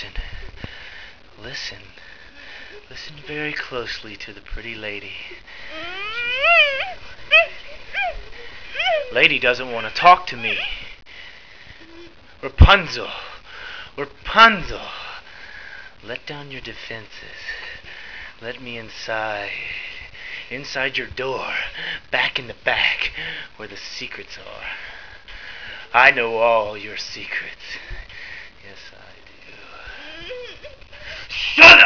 listen. Listen. Listen very closely to the pretty lady. Lady doesn't want to talk to me. Rapunzel. Rapunzel. Let down your defenses. Let me inside. Inside your door. Back in the back. Where the secrets are. I know all your secrets. Yes, I do. Shut